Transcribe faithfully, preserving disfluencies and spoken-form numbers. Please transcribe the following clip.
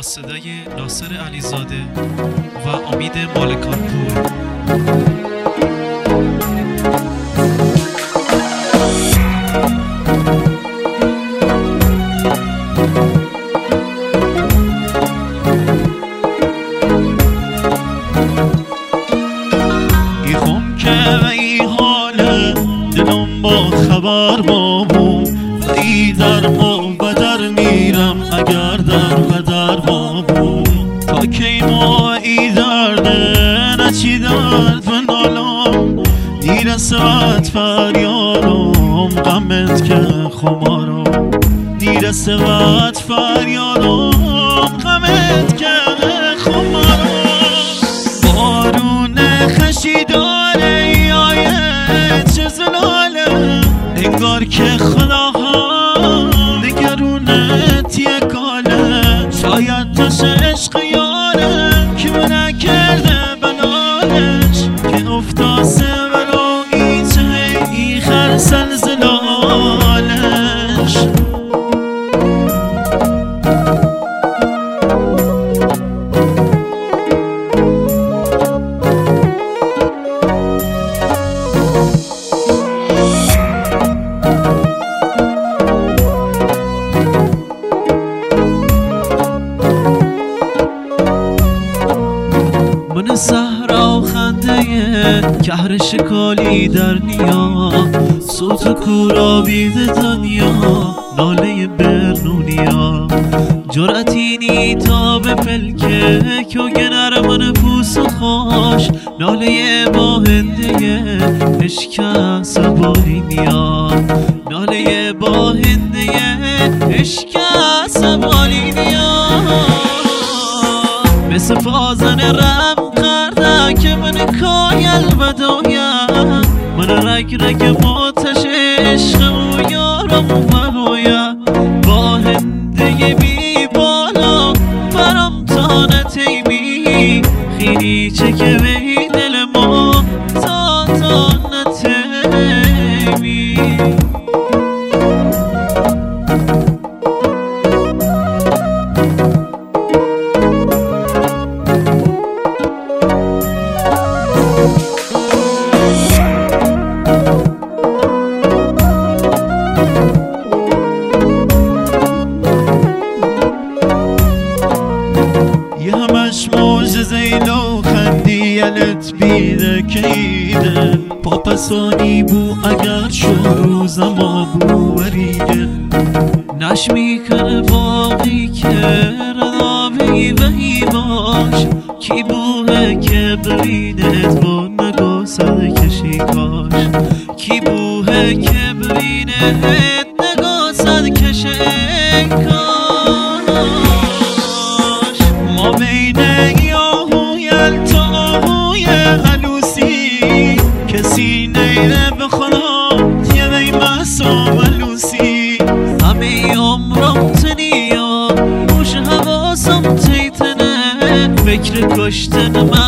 صدای ناصر علیزاده و امید مالکانپور. ای خم که ای حاله دلم با خبر بابو ای در بدر میرم اگر در بدر بابو تا کی ما ای درده نچی درد و نالم دیر سوت فریارم غمت که خمارم دیر سوت فریارم غمت که خمارم بارون خشی داره یایه چه زلاله انگار که خدا ها نگرونت یه کاله شاید تش عشق یاره که نکرده بلالش که افتاسه ولو ای چه ای خرسل زلالش من صحرا خنده کهر شکالی در نیا صوت کورا بیده دنیا ناله برنونیا جرأتی نی تا به پلکه که گنر من پوس و خوش ناله با هنده عشق سبالی نیا ناله با هنده عشق سبالی نیا مثل فازن رم کرده که من کایل بدایم من رگ رگ ماتش عشق و یارم برویم با هنده بی بالا برام تا نتیمی خیلی چکه به دل ما تا تا نتیمی یه همش معجزه ایلو خندیلت بیده کیده پاپسانی بو اگر شو روزما بو وریگه نش میکنه باقی که ردابی وحی باش کی بوه که ببینت با نگاه سر کشی کاش کی بوه که ببینت نگاه سر کشی کاش ما بین یاهوی التاهوی علوسی کسی نیره به خدا یه بی محسا ملوسی همه عمرم تنیا موش حواسم تیتنه فکر کشتن من